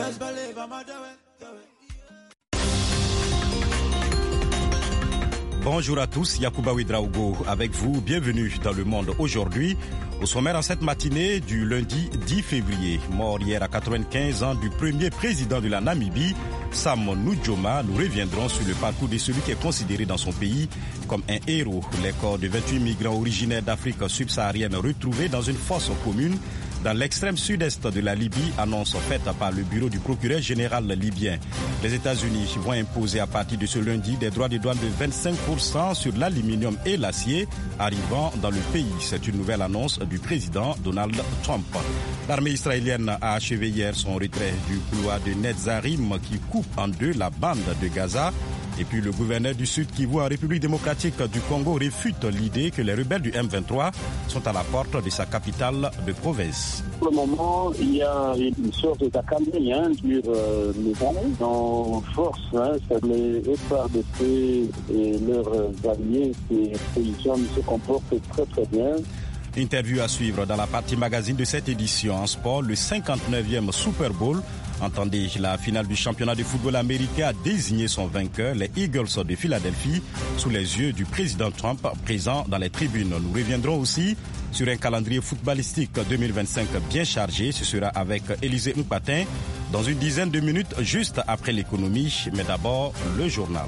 Bonjour à tous, Yacouba Ouedraogo avec vous, bienvenue dans Le Monde aujourd'hui. Au sommaire en cette matinée du lundi 10 février, mort hier à 95 ans du premier président de la Namibie, Sam Nujoma, nous reviendrons sur le parcours de celui qui est considéré dans son pays comme un héros. Les corps de 28 migrants originaires d'Afrique subsaharienne retrouvés dans une fosse commune dans l'extrême sud-est de la Libye, annonce faite par le bureau du procureur général libyen. Les États-Unis vont imposer à partir de ce lundi des droits de douane de 25% sur l'aluminium et l'acier arrivant dans le pays. C'est une nouvelle annonce du président Donald Trump. L'armée israélienne a achevé hier son retrait du couloir de Netzarim qui coupe en deux la bande de Gaza. Et puis le gouverneur du Sud Kivu en République démocratique du Congo réfute l'idée que les rebelles du M23 sont à la porte de sa capitale de province. Pour le moment, il y a une sorte d'accalmie sur les armées en force. C'est les FARDC et leurs alliés qui se comportent très très bien. Interview à suivre dans la partie magazine de cette édition. En sport, le 59e Super Bowl. Entendez, la finale du championnat de football américain a désigné son vainqueur, les Eagles de Philadelphie, sous les yeux du président Trump présent dans les tribunes. Nous reviendrons aussi sur un calendrier footballistique 2025 bien chargé. Ce sera avec Élisée Mpatin dans une dizaine de minutes juste après l'économie. Mais d'abord, le journal.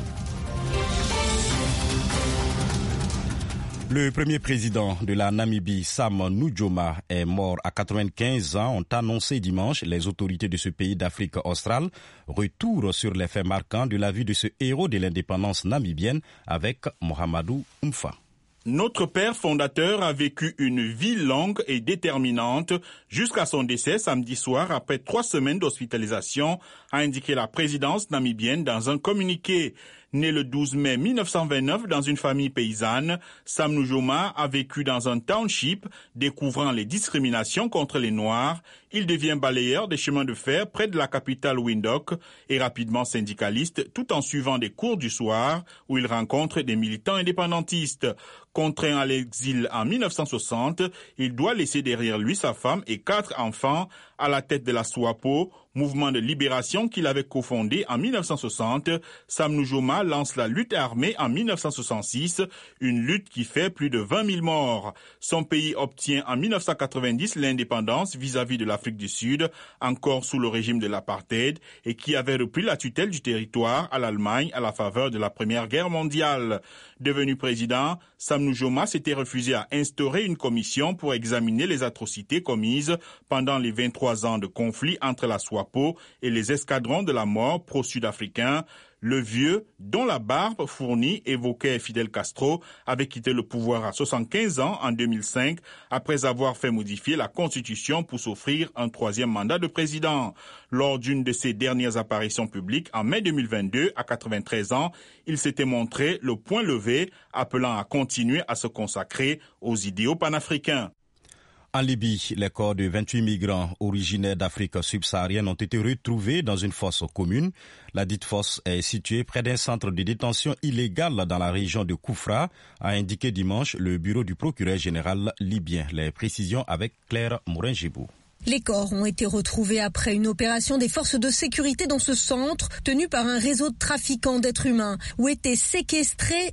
Le premier président de la Namibie, Sam Nujoma, est mort à 95 ans, ont annoncé dimanche les autorités de ce pays d'Afrique australe. Retour sur les faits marquants de la vie de ce héros de l'indépendance namibienne avec Mohamedou Umfa. Notre père fondateur a vécu une vie longue et déterminante jusqu'à son décès samedi soir après 3 semaines d'hospitalisation, a indiqué la présidence namibienne dans un communiqué. Né le 12 mai 1929 dans une famille paysanne, Sam Nujoma a vécu dans un township découvrant les discriminations contre les Noirs. Il devient balayeur des chemins de fer près de la capitale Windhoek et rapidement syndicaliste tout en suivant des cours du soir où il rencontre des militants indépendantistes. Contraint à l'exil en 1960, il doit laisser derrière lui sa femme et 4 enfants à la tête de la SWAPO, mouvement de libération qu'il avait cofondé en 1960. Sam Nujoma lance la lutte armée en 1966, une lutte qui fait plus de 20 000 morts. Son pays obtient en 1990 l'indépendance vis-à-vis de l'Afrique du Sud, encore sous le régime de l'apartheid, et qui avait repris la tutelle du territoire à l'Allemagne à la faveur de la Première Guerre mondiale. Devenu président, Sam Nujoma s'était refusé à instaurer une commission pour examiner les atrocités commises pendant les 23 ans de conflit entre la SWAPO et les escadrons de la mort pro-sud-africains. Le vieux, dont la barbe fournie évoquait Fidel Castro, avait quitté le pouvoir à 75 ans en 2005 après avoir fait modifier la Constitution pour s'offrir un 3e mandat de président. Lors d'une de ses dernières apparitions publiques en mai 2022, à 93 ans, il s'était montré le poing levé, appelant à continuer à se consacrer aux idéaux panafricains. En Libye, les corps de 28 migrants originaires d'Afrique subsaharienne ont été retrouvés dans une fosse commune. La dite fosse est située près d'un centre de détention illégal dans la région de Koufra, a indiqué dimanche le bureau du procureur général libyen. Les précisions avec Claire Morin-Gibou. Les corps ont été retrouvés après une opération des forces de sécurité dans ce centre, tenu par un réseau de trafiquants d'êtres humains, où étaient séquestrés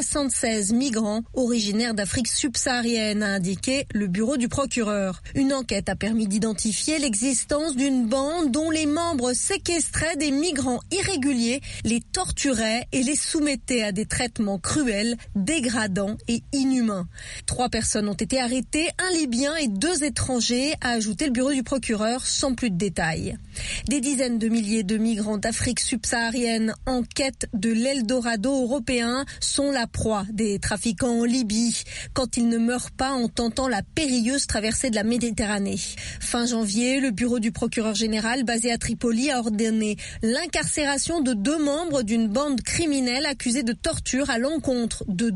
76 migrants originaires d'Afrique subsaharienne, a indiqué le bureau du procureur. Une enquête a permis d'identifier l'existence d'une bande dont les membres séquestraient des migrants irréguliers, les torturaient et les soumettaient à des traitements cruels, dégradants et inhumains. 3 personnes ont été arrêtées, un Libyen et 2 étrangers, a ajouté le bureau du procureur sans plus de détails. Des dizaines de milliers de migrants d'Afrique subsaharienne en quête de l'Eldorado européen sont la proie des trafiquants en Libye quand ils ne meurent pas en tentant la périlleuse traversée de la Méditerranée. Fin janvier, le bureau du procureur général basé à Tripoli a ordonné l'incarcération de 2 membres d'une bande criminelle accusée de torture à l'encontre de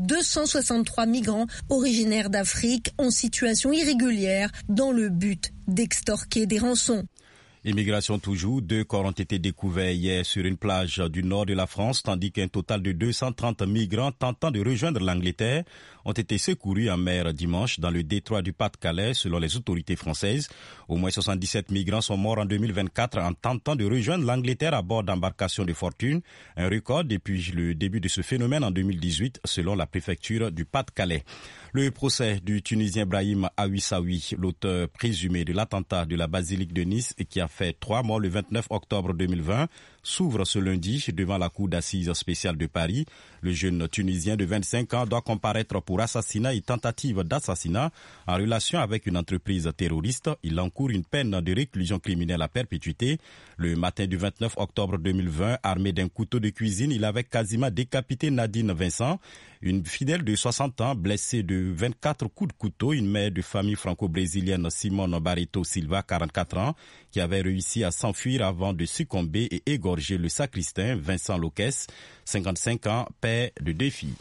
263 migrants originaires d'Afrique en situation irrégulière dans le but d'extorquer des rançons. Immigration toujours, 2 corps ont été découverts hier sur une plage du nord de la France, tandis qu'un total de 230 migrants tentant de rejoindre l'Angleterre ont été secourus en mer dimanche dans le détroit du Pas-de-Calais, selon les autorités françaises. Au moins 77 migrants sont morts en 2024 en tentant de rejoindre l'Angleterre à bord d'embarcations de fortune, un record depuis le début de ce phénomène en 2018, selon la préfecture du Pas-de-Calais. Le procès du Tunisien Brahim Awissaoui, l'auteur présumé de l'attentat de la basilique de Nice et qui a fait 3 morts le 29 octobre 2020, s'ouvre ce lundi devant la cour d'assises spéciale de Paris. Le jeune Tunisien de 25 ans doit comparaître pour assassinat et tentative d'assassinat en relation avec une entreprise terroriste. Il encourt une peine de réclusion criminelle à perpétuité. Le matin du 29 octobre 2020, armé d'un couteau de cuisine, il avait quasiment décapité Nadine Vincent, une fidèle de 60 ans blessée de 24 coups de couteau, une mère de famille franco-brésilienne Simone Barreto Silva, 44 ans, qui avait réussi à s'enfuir avant de succomber et égorger le sacristain Vincent Loquès, 55 ans, père de 2 filles.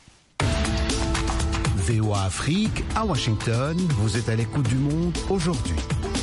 VOA Afrique, à Washington, vous êtes à l'écoute du monde aujourd'hui.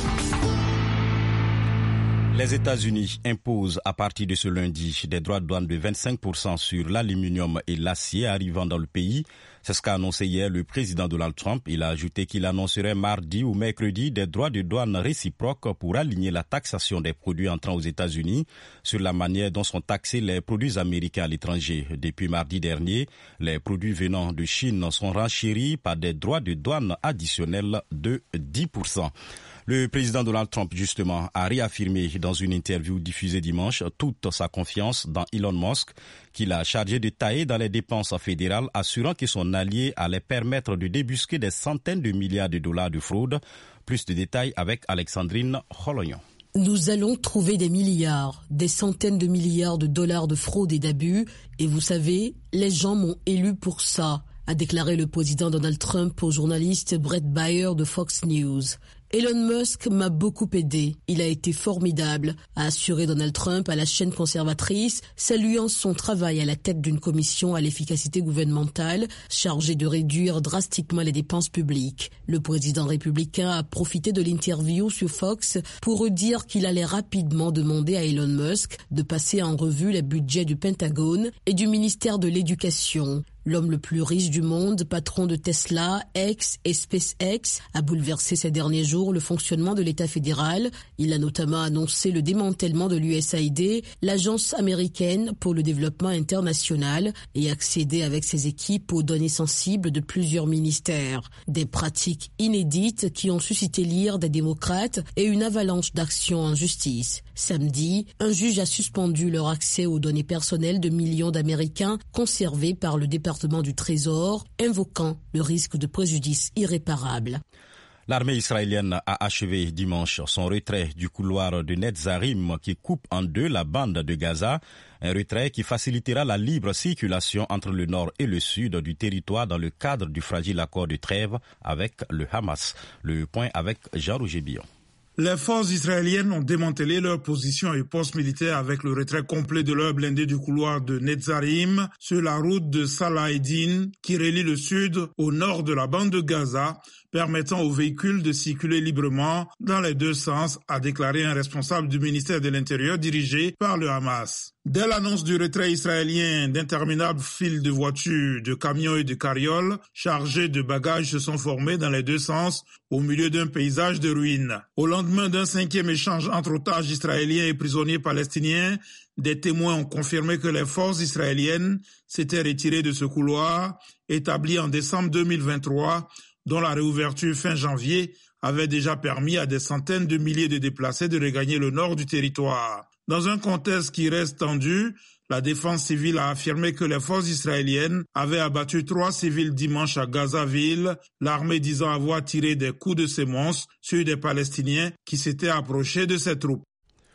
Les États-Unis imposent à partir de ce lundi des droits de douane de 25% sur l'aluminium et l'acier arrivant dans le pays. C'est ce qu'a annoncé hier le président Donald Trump. Il a ajouté qu'il annoncerait mardi ou mercredi des droits de douane réciproques pour aligner la taxation des produits entrant aux États-Unis sur la manière dont sont taxés les produits américains à l'étranger. Depuis mardi dernier, les produits venant de Chine sont renchéris par des droits de douane additionnels de 10%. Le président Donald Trump, justement, a réaffirmé dans une interview diffusée dimanche toute sa confiance dans Elon Musk, qu'il a chargé de tailler dans les dépenses fédérales, assurant que son allié allait permettre de débusquer des centaines de milliards de dollars de fraude. Plus de détails avec Alexandrine Holognon. Nous allons trouver des milliards, des centaines de milliards de dollars de fraude et d'abus. Et vous savez, les gens m'ont élu pour ça, a déclaré le président Donald Trump au journaliste Brett Baier de Fox News. Elon Musk m'a beaucoup aidé. Il a été formidable, a assuré Donald Trump à la chaîne conservatrice, saluant son travail à la tête d'une commission à l'efficacité gouvernementale chargée de réduire drastiquement les dépenses publiques. Le président républicain a profité de l'interview sur Fox pour dire qu'il allait rapidement demander à Elon Musk de passer en revue les budgets du Pentagone et du ministère de l'Éducation. L'homme le plus riche du monde, patron de Tesla, X et SpaceX, a bouleversé ces derniers jours le fonctionnement de l'État fédéral. Il a notamment annoncé le démantèlement de l'USAID, l'agence américaine pour le développement international, et accédé avec ses équipes aux données sensibles de plusieurs ministères. Des pratiques inédites qui ont suscité l'ire des démocrates et une avalanche d'actions en justice. Samedi, un juge a suspendu leur accès aux données personnelles de millions d'Américains conservées par le département du Trésor, invoquant le risque de préjudice irréparable. L'armée israélienne a achevé dimanche son retrait du couloir de Netzarim qui coupe en deux la bande de Gaza, un retrait qui facilitera la libre circulation entre le nord et le sud du territoire dans le cadre du fragile accord de trêve avec le Hamas. Le point avec Jean-Roger Billon. Les forces israéliennes ont démantelé leurs positions et postes militaires avec le retrait complet de leurs blindés du couloir de Netzarim sur la route de Salah Eddin qui relie le sud au nord de la bande de Gaza, permettant aux véhicules de circuler librement dans les deux sens, a déclaré un responsable du ministère de l'Intérieur dirigé par le Hamas. Dès l'annonce du retrait israélien, d'interminables files de voitures, de camions et de carrioles chargés de bagages se sont formés dans les deux sens au milieu d'un paysage de ruines. Au lendemain d'un 5e échange entre otages israéliens et prisonniers palestiniens, des témoins ont confirmé que les forces israéliennes s'étaient retirées de ce couloir établi en décembre 2023, dont la réouverture fin janvier avait déjà permis à des centaines de milliers de déplacés de regagner le nord du territoire. Dans un contexte qui reste tendu, la défense civile a affirmé que les forces israéliennes avaient abattu 3 civils dimanche à Gaza-Ville, l'armée disant avoir tiré des coups de semonce sur des Palestiniens qui s'étaient approchés de ses troupes.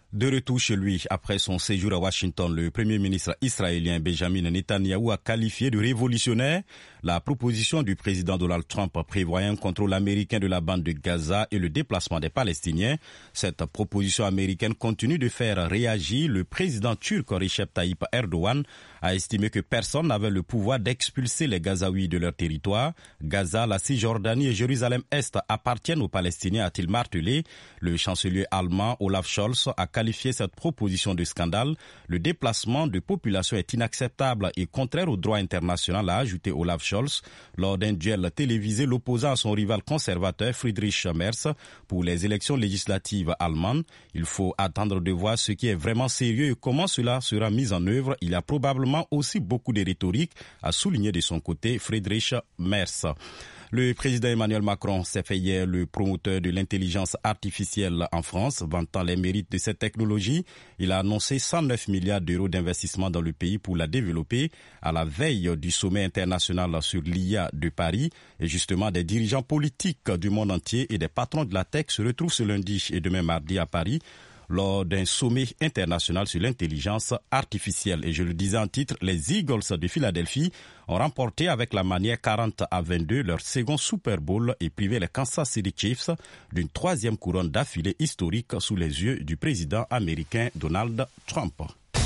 De retour chez lui après son séjour à Washington, le premier ministre israélien Benjamin Netanyahou a qualifié de révolutionnaire la proposition du président Donald Trump prévoyant un contrôle américain de la bande de Gaza et le déplacement des Palestiniens. Cette proposition américaine continue de faire réagir. Le président turc Recep Tayyip Erdogan a estimé que personne n'avait le pouvoir d'expulser les Gazaouis de leur territoire. Gaza, la Cisjordanie et Jérusalem-Est appartiennent aux Palestiniens, a-t-il martelé. Le chancelier allemand Olaf Scholz a qualifié cette proposition de scandale. Le déplacement de population est inacceptable et contraire au droit international, a ajouté Olaf Scholz lors d'un duel télévisé l'opposant à son rival conservateur Friedrich Merz pour les élections législatives allemandes. Il faut attendre de voir ce qui est vraiment sérieux et comment cela sera mis en œuvre. Il y a probablement aussi beaucoup de rhétorique, a souligné de son côté Friedrich Merz. Le président Emmanuel Macron s'est fait hier le promoteur de l'intelligence artificielle en France, vantant les mérites de cette technologie. Il a annoncé 109 milliards d'euros d'investissement dans le pays pour la développer à la veille du sommet international sur l'IA de Paris. Et justement, des dirigeants politiques du monde entier et des patrons de la tech se retrouvent ce lundi et demain mardi à Paris lors d'un sommet international sur l'intelligence artificielle. Et je le disais en titre, les Eagles de Philadelphie ont remporté avec la manière 40-22 leur second Super Bowl et privé les Kansas City Chiefs d'une troisième couronne d'affilée historique sous les yeux du président américain Donald Trump.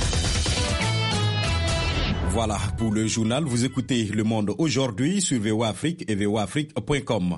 Voilà pour le journal. Vous écoutez Le Monde aujourd'hui sur VOA Afrique et voaafrique.com.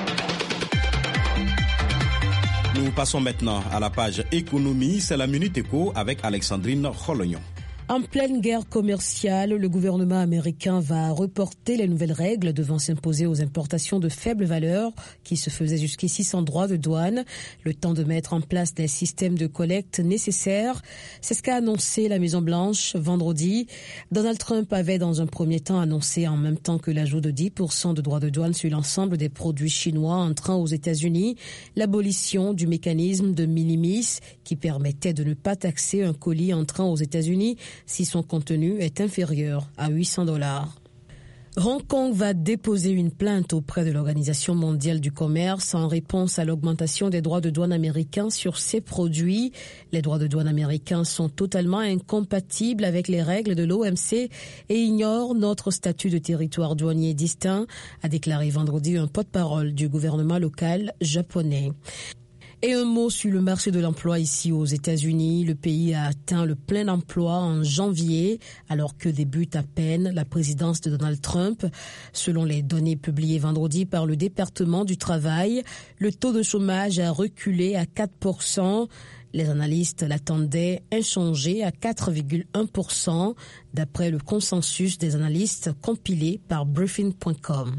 Nous passons maintenant à la page économie. C'est la Minute Éco avec Alexandrine Rolognon. En pleine guerre commerciale, le gouvernement américain va reporter les nouvelles règles devant s'imposer aux importations de faible valeur qui se faisaient jusqu'ici sans droit de douane. Le temps de mettre en place des systèmes de collecte nécessaires. C'est ce qu'a annoncé la Maison-Blanche vendredi. Donald Trump avait dans un premier temps annoncé en même temps que l'ajout de 10% de droits de douane sur l'ensemble des produits chinois entrant aux États-Unis, l'abolition du mécanisme de minimis qui permettait de ne pas taxer un colis entrant aux États-Unis si son contenu est inférieur à $800. Hong Kong va déposer une plainte auprès de l'Organisation mondiale du commerce en réponse à l'augmentation des droits de douane américains sur ses produits. Les droits de douane américains sont totalement incompatibles avec les règles de l'OMC et ignorent notre statut de territoire douanier distinct, a déclaré vendredi un porte-parole du gouvernement local japonais. Et un mot sur le marché de l'emploi ici aux États-Unis. Le pays a atteint le plein emploi en janvier, alors que débute à peine la présidence de Donald Trump. Selon les données publiées vendredi par le département du travail, le taux de chômage a reculé à 4%. Les analystes l'attendaient inchangé à 4,1%, d'après le consensus des analystes compilé par Briefing.com.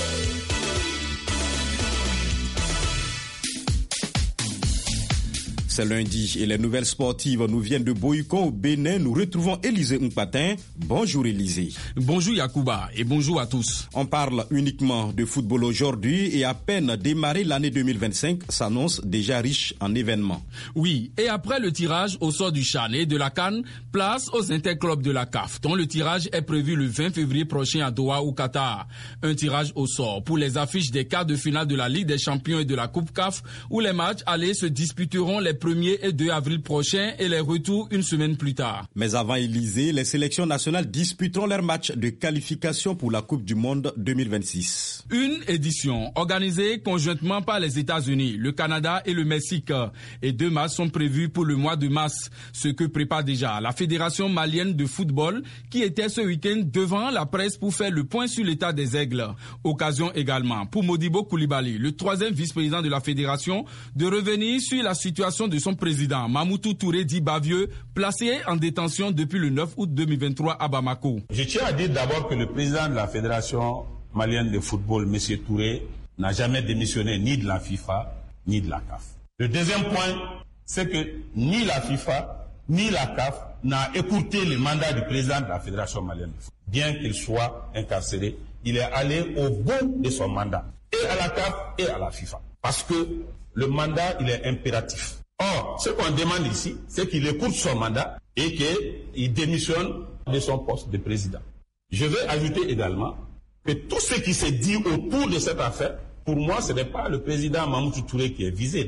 C'est lundi et les nouvelles sportives nous viennent de Boycon au Bénin. Nous retrouvons Élisée Mpatin. Bonjour Élisée. Bonjour Yacouba et bonjour à tous. On parle uniquement de football aujourd'hui et à peine démarré l'année 2025 s'annonce déjà riche en événements. Oui, et après le tirage au sort du CHAN et de la CAN, place aux interclubs de la CAF, dont le tirage est prévu le 20 février prochain à Doha au Qatar. Un tirage au sort pour les affiches des quarts de finale de la Ligue des Champions et de la Coupe CAF où les matchs allés se disputeront les 1er et 2 avril prochains et les retours une semaine plus tard. Mais avant Élysée, les sélections nationales disputeront leur match de qualification pour la Coupe du Monde 2026. Une édition organisée conjointement par les États-Unis, le Canada et le Mexique. Et 2 matchs sont prévus pour le mois de mars, ce que prépare déjà la Fédération malienne de football qui était ce week-end devant la presse pour faire le point sur l'état des aigles. Occasion également pour Modibo Coulibaly, le 3e vice-président de la Fédération, de revenir sur la situation de son président, Mamoutou Touré dit Bavieux, placé en détention depuis le 9 août 2023 à Bamako. Je tiens à dire d'abord que le président de la Fédération malienne de football, M. Touré, n'a jamais démissionné ni de la FIFA, ni de la CAF. Le deuxième point, c'est que ni la FIFA, ni la CAF n'a écouté le mandat du président de la Fédération malienne de football. Bien qu'il soit incarcéré, il est allé au bout de son mandat, et à la CAF et à la FIFA. Parce que le mandat, il est impératif. Or, ce qu'on demande ici, c'est qu'il écoute son mandat et qu'il démissionne de son poste de président. Je vais ajouter également que tout ce qui s'est dit autour de cette affaire, pour moi, ce n'est pas le président Mamoutou Touré qui est visé, non.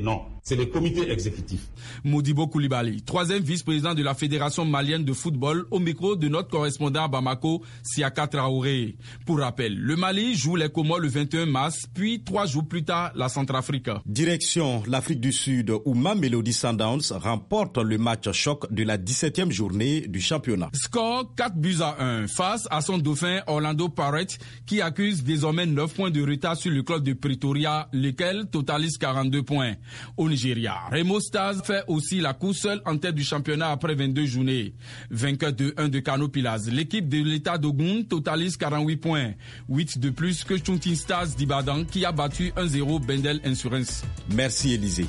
c'est le comité exécutif. Modibo Koulibaly, troisième vice-président de la Fédération malienne de football, au micro de notre correspondant à Bamako, Siaka Traoré. Pour rappel, le Mali joue les Comores le 21 mars, puis 3 jours plus tard, la Centrafrique. Direction l'Afrique du Sud, où Mamelodi Sundowns remporte le match choc de la 17e journée du championnat. Score 4-1 face à son dauphin Orlando Pirates, qui accuse désormais 9 points de retard sur le club de Pretoria, lequel totalise 42 points. Au Nigeria, Remo Stars fait aussi la course seule en tête du championnat après 22 journées. Vainqueur 2-1 de Kano Pillars, l'équipe de l'État d'Ogun totalise 48 points. 8 de plus que Shooting Stars d'Ibadan qui a battu 1-0 Bendel Insurance. Merci Élisée.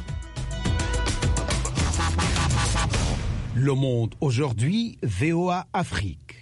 Le Monde aujourd'hui, VOA Afrique.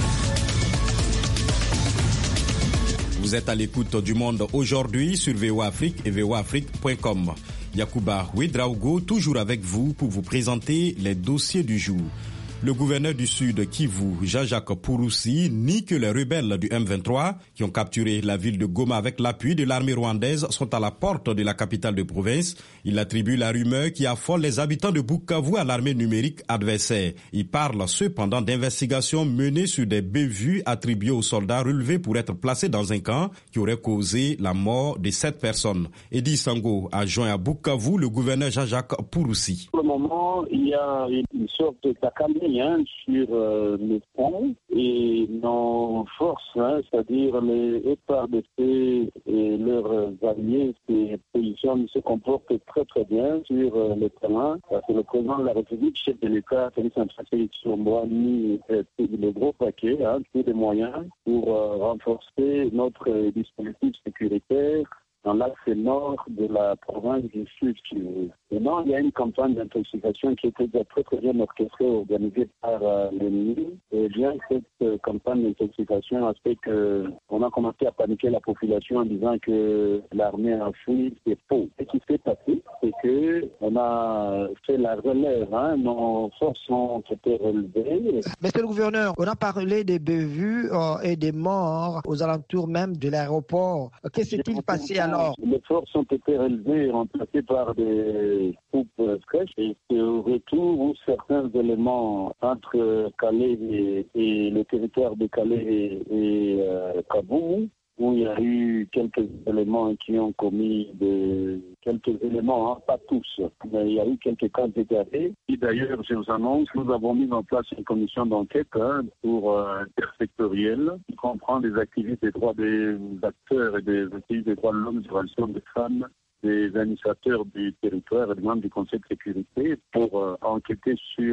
Vous êtes à l'écoute du Monde aujourd'hui sur VOA Afrique et voaafrique.com. Yacouba Ouedraogo, toujours avec vous pour vous présenter les dossiers du jour. Le gouverneur du Sud Kivu, Jean-Jacques Purusi, nie que les rebelles du M23, qui ont capturé la ville de Goma avec l'appui de l'armée rwandaise, sont à la porte de la capitale de province. Il attribue la rumeur qui affole les habitants de Bukavu à l'armée numérique adversaire. Il parle cependant d'investigations menées sur des bévues attribuées aux soldats relevés pour être placés dans un camp qui aurait causé la mort de 7 personnes. Edi Sango a joint à Bukavu le gouverneur Jean-Jacques Purusi. Pour le moment, il y a une sorte d'accalmie sur le front et nos forces, c'est-à-dire les FARDC et leurs alliés, ces positions se comportent très très bien sur le terrain. Parce que le président de la République, chef de l'État, Félix Antoine Tshilombo, a mis le gros paquet, tous les moyens pour renforcer notre dispositif sécuritaire dans l'axe nord de la province du Sud Kivu. Maintenant, il y a une campagne d'intoxication qui était très très bien orchestrée, organisée par l'ennemi. Et bien, cette campagne d'intoxication a fait qu'on a commencé à paniquer la population en disant que l'armée a fui. C'est faux. Ce qui s'est passé, c'est qu'on a fait la relève. Nos forces ont été relevées. Monsieur le gouverneur, on a parlé des bévues et des morts aux alentours même de l'aéroport. Que s'est-il passé alors? Les forces ont été relevées et remplacées par des troupes fraîches. Et c'est au retour où certains éléments entre Calais et le territoire de Calais et Kaboum, où il y a eu quelques éléments qui ont commis quelques éléments, pas tous, mais il y a eu quelques cas égarés. Et d'ailleurs, je vous annonce, nous avons mis en place une commission d'enquête pour intersectorielle qui comprend des activistes des droits des acteurs et des activistes des droits de l'homme, des relations des femmes, des administrateurs du territoire et des membres du Conseil de sécurité pour enquêter sur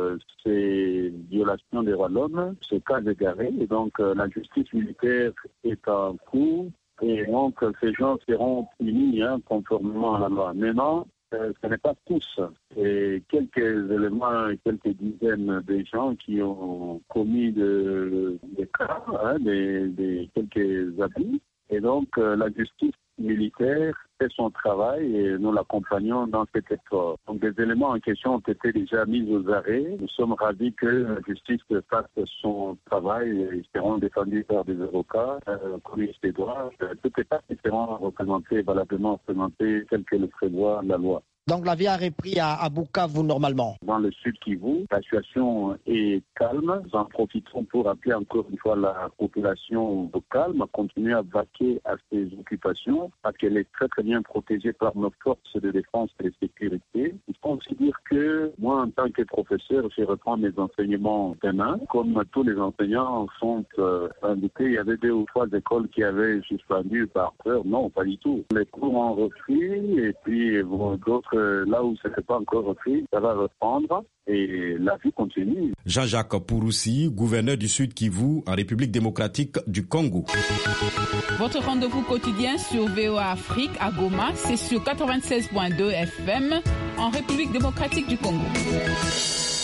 ces violations des droits de l'homme, ces cas égarés. Et donc, la justice militaire est en cours et donc ces gens seront punis conformément à la loi. Maintenant, ce n'est pas tous. Et quelques éléments, quelques dizaines de gens qui ont commis des cas, quelques abus. Et donc, la justice militaire fait son travail et nous l'accompagnons dans cet effort. Donc, des éléments en question ont été déjà mis aux arrêts. Nous sommes ravis que la justice fasse son travail et seront défendus par des avocats, commis des droits. Toutes les parties seront représentées, valablement représentées, telles que le prévoit la loi. Donc la vie a repris à Bukavu normalement. Dans le sud Kivu, la situation est calme. Nous en profitons pour appeler encore une fois la population de calme à continuer à vaquer à ses occupations parce qu'elle est très très bien protégée par nos forces de défense et de sécurité. Il faut aussi dire que moi en tant que professeur, je reprends mes enseignements demain. Comme tous les enseignants sont indiqués, il y avait 2 ou 3 écoles qui avaient suspendu par peur. Non, pas du tout. Les cours ont repris et puis d'autres là où ça ne s'est pas encore repris, ça va reprendre et la vie continue. Jean-Jacques Purusi, gouverneur du Sud Kivu en République démocratique du Congo. Votre rendez-vous quotidien sur VOA Afrique à Goma, c'est sur 96.2 FM en République démocratique du Congo.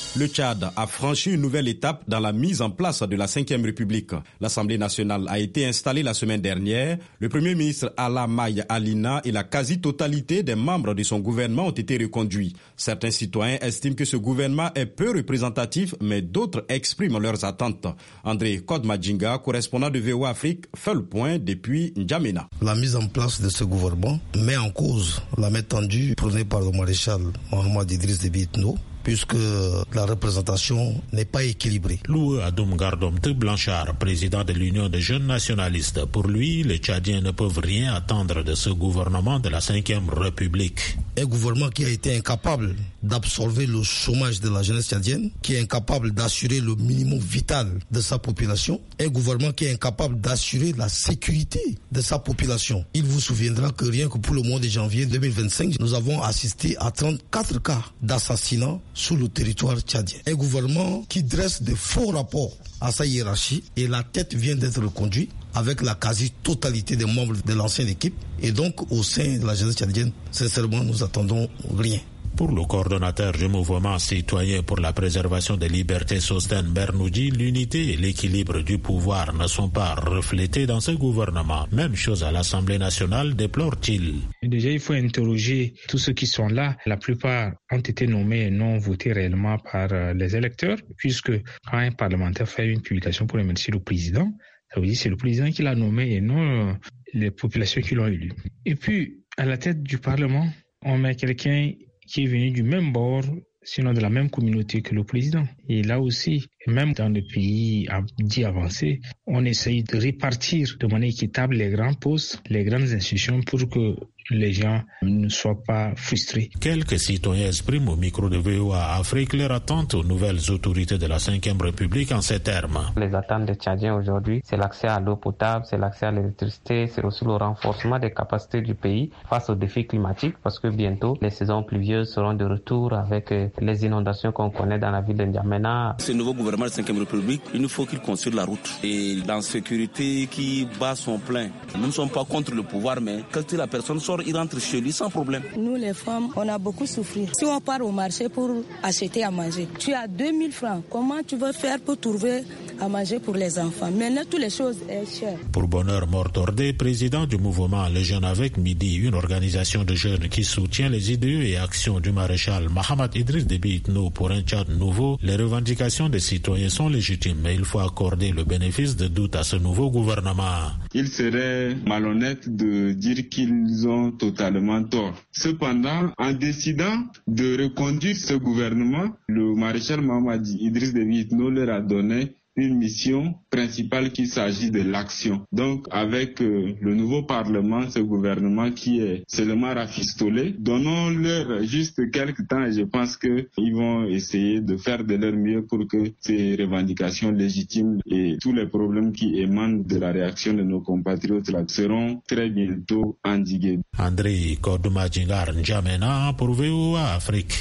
Le Tchad a franchi une nouvelle étape dans la mise en place de la 5e République. L'Assemblée nationale a été installée la semaine dernière. Le Premier ministre Alla Maye Alina et la quasi-totalité des membres de son gouvernement ont été reconduits. Certains citoyens estiment que ce gouvernement est peu représentatif, mais d'autres expriment leurs attentes. André Kodmadjinga, correspondant de VOA Afrique, fait le point depuis N'Djamena. La mise en place de ce gouvernement met en cause la main tendue prônée par le maréchal Mohamed Idriss Déby Itno, puisque la représentation n'est pas équilibrée. Lou Adoum Gardomte Blanchard, président de l'Union des jeunes nationalistes. Pour lui, les Tchadiens ne peuvent rien attendre de ce gouvernement de la 5e République. Un gouvernement qui a été incapable d'absorber le chômage de la jeunesse tchadienne, qui est incapable d'assurer le minimum vital de sa population, un gouvernement qui est incapable d'assurer la sécurité de sa population. Il vous souviendra que rien que pour le mois de janvier 2025, nous avons assisté à 34 cas d'assassinat sur le territoire tchadien. Un gouvernement qui dresse de faux rapports à sa hiérarchie et la tête vient d'être reconduite avec la quasi-totalité des membres de l'ancienne équipe. Et donc, au sein de la jeunesse tchadienne, sincèrement, nous attendons rien. Pour le coordonnateur du mouvement citoyen pour la préservation des libertés, Sosten Bernoudji, l'unité et l'équilibre du pouvoir ne sont pas reflétés dans ce gouvernement. Même chose à l'Assemblée nationale, déplore-t-il. Déjà, il faut interroger tous ceux qui sont là. La plupart ont été nommés et non votés réellement par les électeurs, puisque quand un parlementaire fait une publication pour remercier le président, ça veut dire que c'est le président qui l'a nommé et non les populations qui l'ont élu. Et puis, à la tête du Parlement, on met quelqu'un qui est venu du même bord, sinon de la même communauté que le président. Et là aussi, même dans les pays dits avancés, on essaye de répartir de manière équitable les grands postes, les grandes institutions pour que les gens ne soient pas frustrés. Quelques citoyens expriment au micro de VOA Afrique leur attente aux nouvelles autorités de la 5e République en ces termes. Les attentes des Tchadiens aujourd'hui, c'est l'accès à l'eau potable, c'est l'accès à l'électricité, c'est aussi le renforcement des capacités du pays face aux défis climatiques, parce que bientôt, les saisons pluvieuses seront de retour avec les inondations qu'on connaît dans la ville de N'Djamena. Ce nouveau gouvernement de la 5e République, il nous faut qu'il construise la route. Et l'insécurité qui bat son plein, nous ne sommes pas contre le pouvoir, mais quand la personne sort, il rentre chez lui sans problème. Nous les femmes, on a beaucoup souffert. Si on part au marché pour acheter à manger, tu as 2000 francs. Comment tu vas faire pour trouver à manger pour les enfants? Maintenant, toutes les choses sont chères. Pour Bonheur Mortordé, président du mouvement Les Jeunes avec Midi, une organisation de jeunes qui soutient les idéaux et actions du maréchal Mohamed Idriss Déby Itno pour un Tchad nouveau, les revendications des citoyens sont légitimes, mais il faut accorder le bénéfice de doute à ce nouveau gouvernement. Il serait malhonnête de dire qu'ils ont totalement tort. Cependant, en décidant de reconduire ce gouvernement, le maréchal Mohamed Idriss Déby Itno leur a donné une mission principale qu'il s'agit de l'action. Donc, avec le nouveau Parlement, ce gouvernement qui est seulement rafistolé, donnons-leur juste quelques temps et je pense qu'ils vont essayer de faire de leur mieux pour que ces revendications légitimes et tous les problèmes qui émanent de la réaction de nos compatriotes là seront très bientôt endigués. André Kodmadjingar N'Djamena pour VOA Afrique.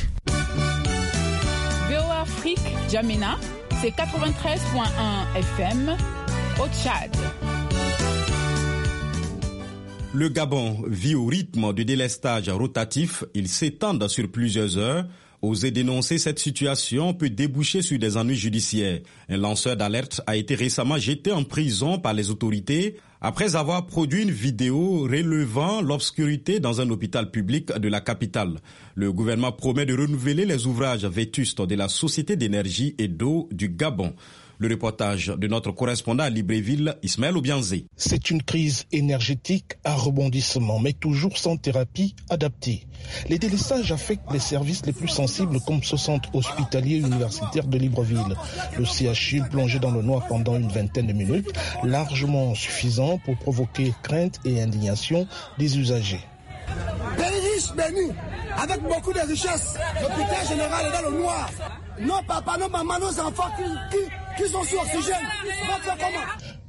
VOA Afrique, N'Djamena, c'est 93.1 FM au Tchad. Le Gabon vit au rythme du délestage rotatif. Il s'étend sur plusieurs heures. Oser dénoncer cette situation peut déboucher sur des ennuis judiciaires. Un lanceur d'alerte a été récemment jeté en prison par les autorités après avoir produit une vidéo relevant l'obscurité dans un hôpital public de la capitale. Le gouvernement promet de renouveler les ouvrages vétustes de la Société d'énergie et d'eau du Gabon. Le reportage de notre correspondant à Libreville, Ismaël Oubianzé. C'est une crise énergétique à rebondissement, mais toujours sans thérapie adaptée. Les délestages affectent les services les plus sensibles comme ce centre hospitalier universitaire de Libreville. Le CHU plongé dans le noir pendant une vingtaine de minutes, largement suffisant pour provoquer crainte et indignation des usagers. Pays riche, béni, avec beaucoup de richesses. L'hôpital général est dans le noir. Nos papas, nos mamans, nos enfants qui sont sur oxygène. On va faire comment?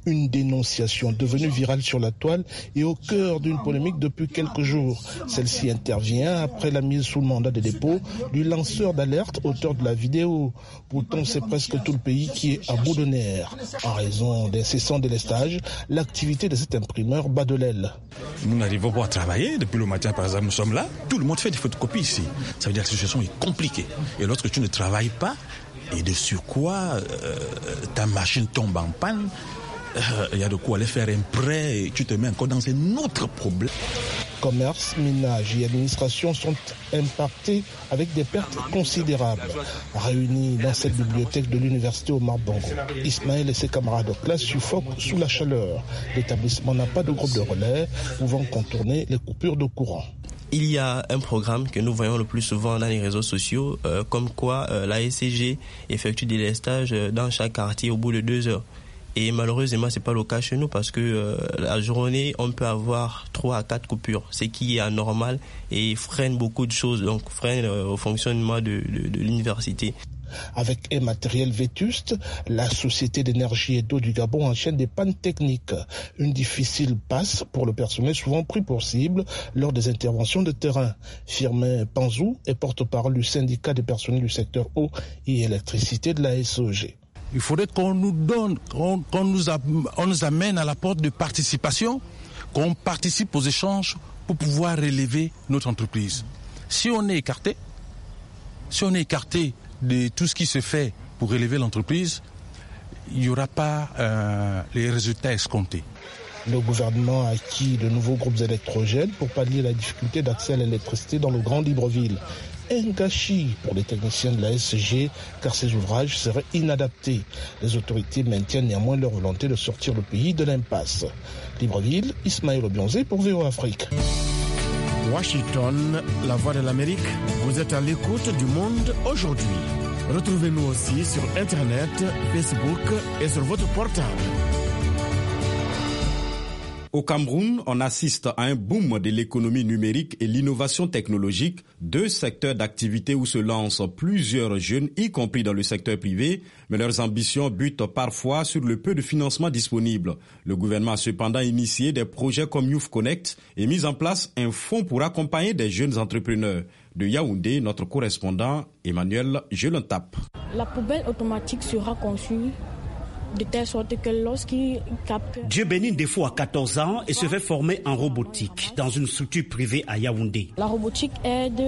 Une dénonciation devenue virale sur la toile et au cœur d'une polémique depuis quelques jours. Celle-ci intervient après la mise sous le mandat de dépôt du lanceur d'alerte, auteur de la vidéo. Pourtant, c'est presque tout le pays qui est à bout de nerfs. En raison d'incessants délestages, l'activité de cet imprimeur bat de l'aile. Nous n'arrivons pas à travailler. Depuis le matin, par exemple, nous sommes là. Tout le monde fait des photocopies ici. Ça veut dire que la situation est compliquée. Et lorsque tu ne travailles pas, et de surcroît, ta machine tombe en panne, il y a de quoi aller faire un prêt et tu te mets encore dans un autre problème. Commerce, ménage et administration sont impactés avec des pertes considérables. Réunis dans cette bibliothèque de l'université Omar Bongo, Ismaël et ses camarades de classe suffoquent sous la chaleur. L'établissement n'a pas de groupe de relais pouvant contourner les coupures de courant. Il y a un programme que nous voyons le plus souvent dans les réseaux sociaux, comme quoi la SCG effectue des lestages dans chaque quartier au bout de 2 heures. Et malheureusement, c'est pas le cas chez nous parce que la journée, on peut avoir 3 à 4 coupures, ce qui est anormal et freine beaucoup de choses, donc freine au fonctionnement de l'université. Avec un matériel vétuste, la Société d'énergie et d'eau du Gabon enchaîne des pannes techniques. Une difficile passe pour le personnel souvent pris pour cible lors des interventions de terrain. Firmin Panzou est porte-parole du syndicat des personnels du secteur eau et électricité de la SOG. Il faudrait qu'on nous donne, on nous amène à la porte de participation, qu'on participe aux échanges pour pouvoir relever notre entreprise. Si on est écarté de tout ce qui se fait pour relever l'entreprise, il n'y aura pas les résultats escomptés. Le gouvernement a acquis de nouveaux groupes électrogènes pour pallier la difficulté d'accès à l'électricité dans le Grand Libreville. Un gâchis pour les techniciens de la SG, car ces ouvrages seraient inadaptés. Les autorités maintiennent néanmoins leur volonté de sortir le pays de l'impasse. Libreville, Ismaël Obionzé pour VOA Afrique. Washington, la voix de l'Amérique, vous êtes à l'écoute du monde aujourd'hui. Retrouvez-nous aussi sur Internet, Facebook et sur votre portable. Au Cameroun, on assiste à un boom de l'économie numérique et l'innovation technologique, 2 secteurs d'activité où se lancent plusieurs jeunes, y compris dans le secteur privé, mais leurs ambitions butent parfois sur le peu de financement disponible. Le gouvernement a cependant initié des projets comme Youth Connect et mis en place un fonds pour accompagner des jeunes entrepreneurs. De Yaoundé, notre correspondant Emmanuel Jelentap. La poubelle automatique sera conçue de telle sorte que lorsqu'il capte... Dieu Bénin Defo a 14 ans et se fait former en robotique dans une structure privée à Yaoundé. La robotique aide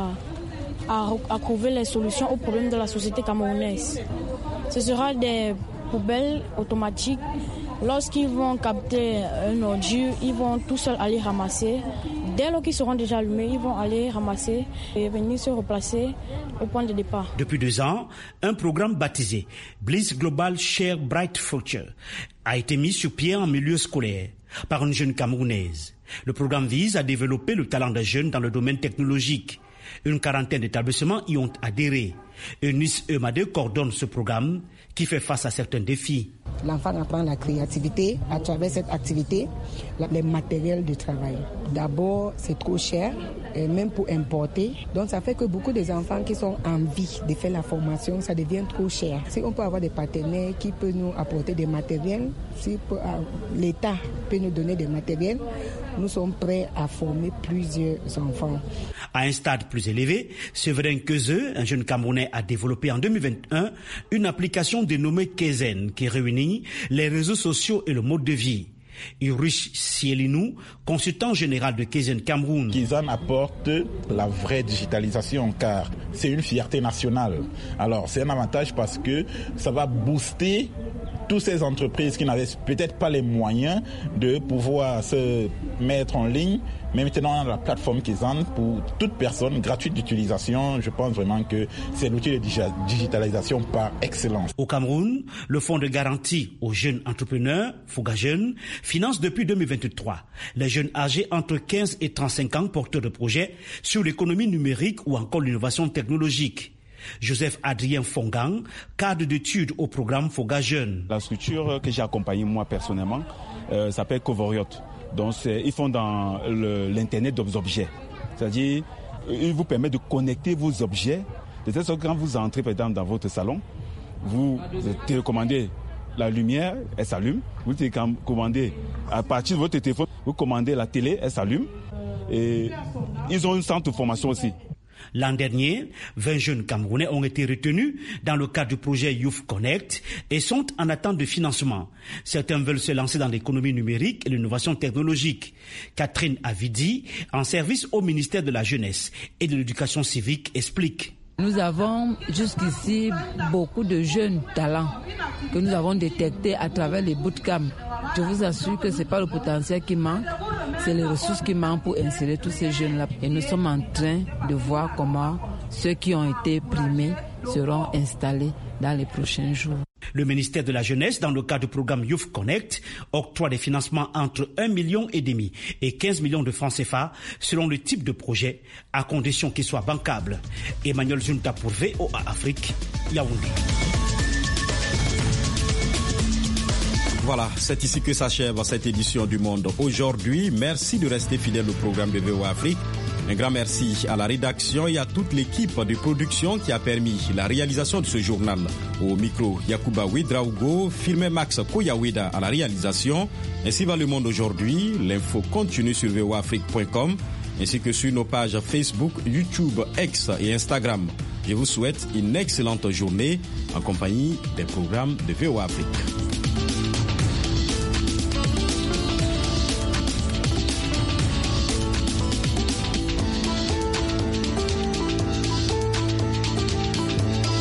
à trouver les solutions aux problèmes de la société camerounaise. Ce sera des poubelles automatiques. Lorsqu'ils vont capter un ordure, ils vont tout seuls aller ramasser. Dès lors qu'ils seront déjà allumés, ils vont aller ramasser et venir se replacer au point de départ. Depuis 2 ans, un programme baptisé Bliss Global Share Bright Future a été mis sur pied en milieu scolaire par une jeune Camerounaise. Le programme vise à développer le talent des jeunes dans le domaine technologique. Une quarantaine d'établissements y ont adhéré. Eunice Eumade coordonne ce programme qui fait face à certains défis. L'enfant apprend la créativité à travers cette activité, les matériels de travail. D'abord, c'est trop cher, et même pour importer. Donc, ça fait que beaucoup des enfants qui sont en vie de faire la formation, ça devient trop cher. Si on peut avoir des partenaires qui peuvent nous apporter des matériels, si l'État peut nous donner des matériels, nous sommes prêts à former plusieurs enfants. À un stade plus élevé, Séverin Keuzeux, un jeune Camerounais, a développé en 2021 une application dénommée Kezen qui réunit les réseaux sociaux et le mode de vie. Urish Sielinou, consultant général de Kezen Cameroun. Kezen apporte la vraie digitalisation car c'est une fierté nationale. Alors c'est un avantage parce que ça va booster toutes ces entreprises qui n'avaient peut-être pas les moyens de pouvoir se mettre en ligne, mais maintenant la plateforme Kezen pour toute personne gratuite d'utilisation, je pense vraiment que c'est l'outil de digitalisation par excellence. Au Cameroun, le fonds de garantie aux jeunes entrepreneurs, Fouga Jeunes, finance depuis 2023 les jeunes âgés entre 15 et 35 ans porteurs de projets sur l'économie numérique ou encore l'innovation technologique. Joseph Adrien Fongang, cadre d'études au programme Fouga Jeunes. La structure que j'ai accompagnée moi personnellement s'appelle Covoriot. Donc ils font dans l'internet des objets. C'est-à-dire, ils vous permettent de connecter vos objets. De telle sorte que quand vous entrez par exemple dans votre salon, vous télécommandez la lumière, elle s'allume. Vous commandez à partir de votre téléphone, vous commandez la télé, elle s'allume. Et ils ont un centre de formation aussi. L'an dernier, 20 jeunes Camerounais ont été retenus dans le cadre du projet Youth Connect et sont en attente de financement. Certains veulent se lancer dans l'économie numérique et l'innovation technologique. Catherine Avidi, en service au ministère de la Jeunesse et de l'Éducation civique, explique. Nous avons jusqu'ici beaucoup de jeunes talents que nous avons détectés à travers les bootcamps. Je vous assure que ce n'est pas le potentiel qui manque, c'est les ressources qui manquent pour insérer tous ces jeunes-là. Et nous sommes en train de voir comment ceux qui ont été primés seront installés dans les prochains jours. Le ministère de la Jeunesse, dans le cadre du programme Youth Connect, octroie des financements entre 1,5 million et 15 millions de francs CFA selon le type de projet, à condition qu'il soit bancable. Emmanuel Zunta pour VOA Afrique, Yaoundé. Voilà, c'est ici que s'achève cette édition du Monde aujourd'hui. Merci de rester fidèle au programme de VOA Afrique. Un grand merci à la rédaction et à toute l'équipe de production qui a permis la réalisation de ce journal. Au micro, Yacouba Ouedraogo, filmé Max Koyaweda à la réalisation. Ainsi va le monde aujourd'hui. L'info continue sur voaafrique.com ainsi que sur nos pages Facebook, YouTube, X et Instagram. Je vous souhaite une excellente journée en compagnie des programmes de VOA Afrique.